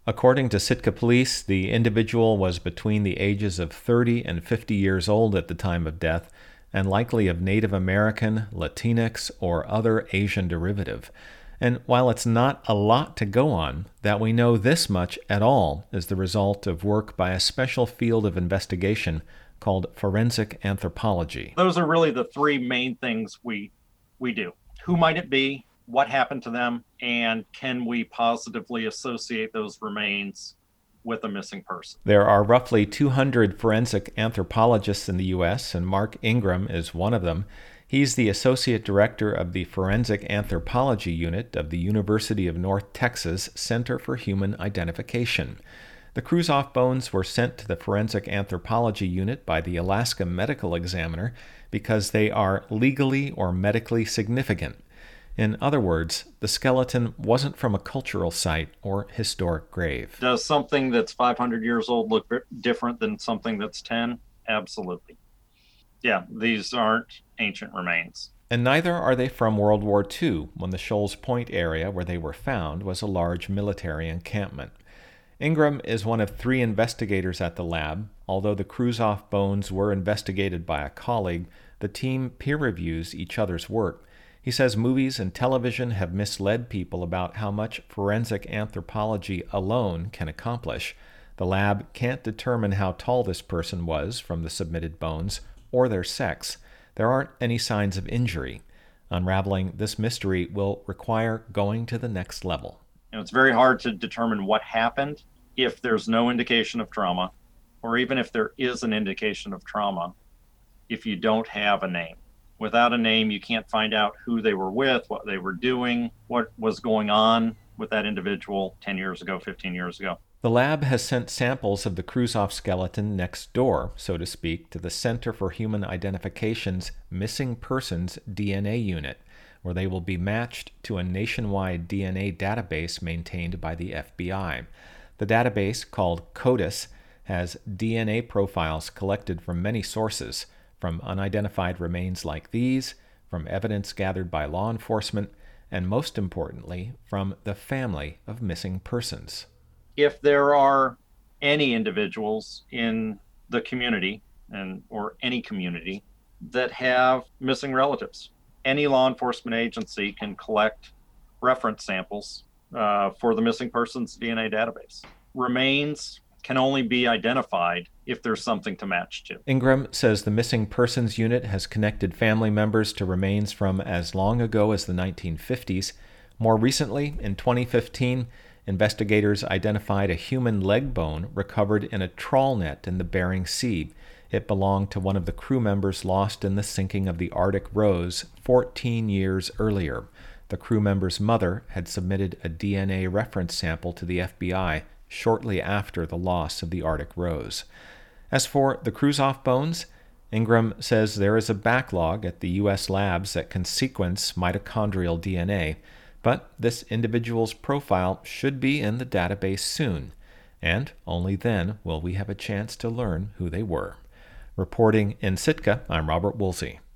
According to Sitka police, the individual was between the ages of 30 and 50 years old at the time of death, and likely of Native American, Latinx, or other Asian derivative. And while it's not a lot to go on, that we know this much at all is the result of work by a special field of investigation called forensic anthropology. Those are really the three main things we do. Who might it be? What happened to them? And can we positively associate those remains with a missing person? There are roughly 200 forensic anthropologists in the U.S., and Mark Ingram is one of them. He's the Associate Director of the Forensic Anthropology Unit of the University of North Texas Center for Human Identification. The Kruzof bones were sent to the Forensic Anthropology Unit by the Alaska Medical Examiner because they are legally or medically significant. In other words, the skeleton wasn't from a cultural site or historic grave. Does something that's 500 years old look different than something that's 10? Absolutely. Yeah, these aren't ancient remains. And neither are they from World War II, when the Shoals Point area where they were found was a large military encampment. Ingram is one of 3 investigators at the lab. Although the Kruzof bones were investigated by a colleague, the team peer reviews each other's work. He says movies and television have misled people about how much forensic anthropology alone can accomplish. The lab can't determine how tall this person was from the submitted bones or their sex. There aren't any signs of injury. Unraveling this mystery will require going to the next level. It's very hard to determine what happened if there's no indication of trauma, or even if there is an indication of trauma, if you don't have a name. Without a name, you can't find out who they were with, what they were doing, what was going on with that individual 10 years ago, 15 years ago. The lab has sent samples of the Kruzof skeleton next door, so to speak, to the Center for Human Identification's Missing Persons DNA unit, where they will be matched to a nationwide DNA database maintained by the FBI. The database, called CODIS, has DNA profiles collected from many sources, from unidentified remains like these, from evidence gathered by law enforcement, and most importantly, from the family of missing persons. If there are any individuals in the community or any community that have missing relatives, any law enforcement agency can collect reference samples for the missing persons DNA database. Remains can only be identified if there's something to match to. Ingram says the Missing Persons Unit has connected family members to remains from as long ago as the 1950s. More recently, in 2015, investigators identified a human leg bone recovered in a trawl net in the Bering Sea. It belonged to one of the crew members lost in the sinking of the Arctic Rose 14 years earlier. The crew member's mother had submitted a DNA reference sample to the FBI shortly after the loss of the Arctic Rose. As for the Kruzof bones, Ingram says there is a backlog at the U.S. labs that can sequence mitochondrial DNA, but this individual's profile should be in the database soon, and only then will we have a chance to learn who they were. Reporting in Sitka, I'm Robert Woolsey.